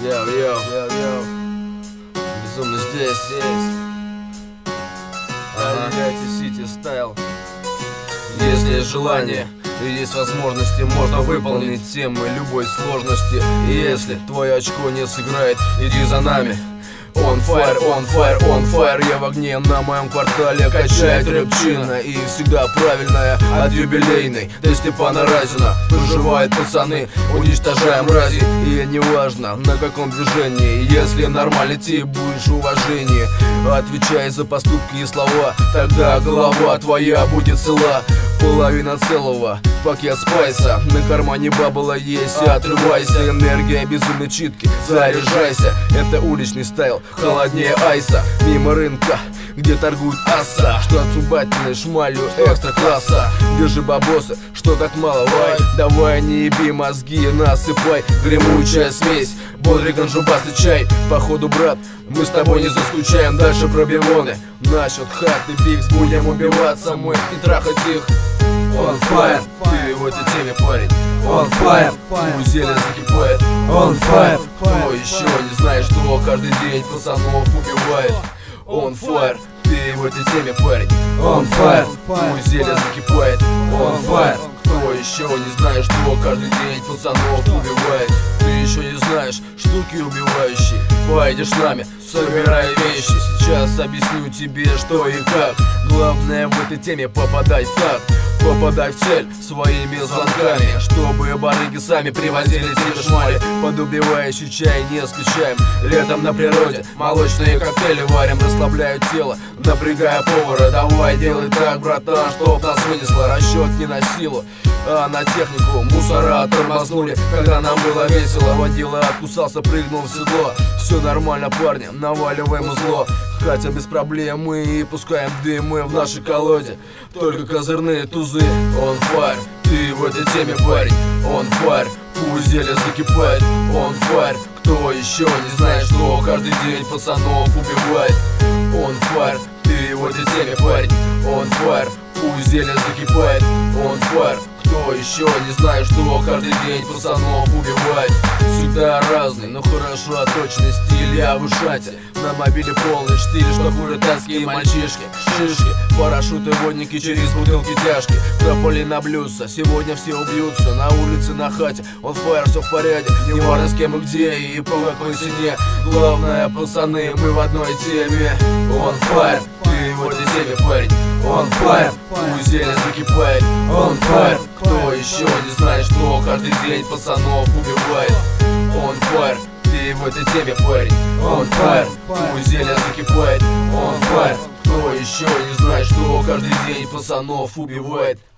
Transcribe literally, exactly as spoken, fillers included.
Йоу-йоу, йоу-йоу. Безумно здесь, здесь. Ага. Сити стайл. Если есть желание и есть возможности, можно выполнить темы любой сложности. И если твое очко не сыграет, иди за нами. On fire, on fire, on fire. Я в огне на моем квартале. Качает рэпчина и всегда правильная от юбилейной до Степана Разина. Проживают пацаны, уничтожаем мрази. И не важно на каком движении, если нормально тебе будешь уважение. Отвечай за поступки и слова, тогда голова твоя будет цела. Половина целого, пакет спайса. На кармане бабла есть, отрывайся. Энергия безумной читки, заряжайся. Это уличный стайл, холоднее айса. Мимо рынка, где торгуют асса, что отрубательной шмалью экстра класса. Где же бабосы, что так мало, вай? Давай не еби мозги, насыпай. Гремучая смесь, бодрый ганжубасый чай. Походу, брат, мы с тобой не заскучаем. Дальше пробивоны, насчет хат и пикс. Будем убиваться мы и трахать их. On fire, ты в этой теме, парень. On fire, у зелья закипает. On fire, кто еще не знает, что каждый день пацанов убивает. On fire, ты в этой теме, парень. On fire, у зелья закипает. On fire, кто еще не знает, что каждый день пацанов убивает. Ты еще не знаешь штуки убивающие. Пойдешь с нами, собирай вещи. Сейчас объясню тебе, что и как. Главное в этой теме попадать в такт. Попадай в цель своими звонками, чтобы барыги сами привозили тебе шмали. Под убивающий чай не скучаем. Летом на природе молочные коктейли варим. Расслабляют тело, напрягая повара. Давай делай так, братан, чтоб нас вынесло. Расчет не на силу, а на технику. Мусора тормознули, когда нам было весело. Водила откусался, прыгнул в седло. Все нормально, парни, наваливаем зло. Хотя без проблем мы и пускаем дымы в нашей колоде. Только козырные тузы. On fire, ты в этой теме, парень. On fire, пусть зелье закипает. On fire, кто еще не знает, что каждый день пацанов убивает. On fire, ты в этой теме, парень. On fire, пусть зелье закипает. On fire, кто еще не знает, что каждый день пацанов убивает. Всегда разный, но хорошо отточенный стиль. Я в ушате, на мобиле полный штиль. Что пуританские мальчишки, шишки, парашюты, водники через бутылки тяжки. Трополи на блюдца, сегодня все убьются. На улице, на хате, on fire, все в порядке. Не важно с кем и где и по какой цене. Главное, пацаны, мы в одной теме. On fire, ты в этой теме, парень. On fire, пусть зелье закипает. On fire, кто еще не знает, что каждый день пацанов убивает. On fire, ты в этой теме, парень. On fire, пусть зелье закипает. On fire, кто еще не знает, что каждый день пацанов убивает.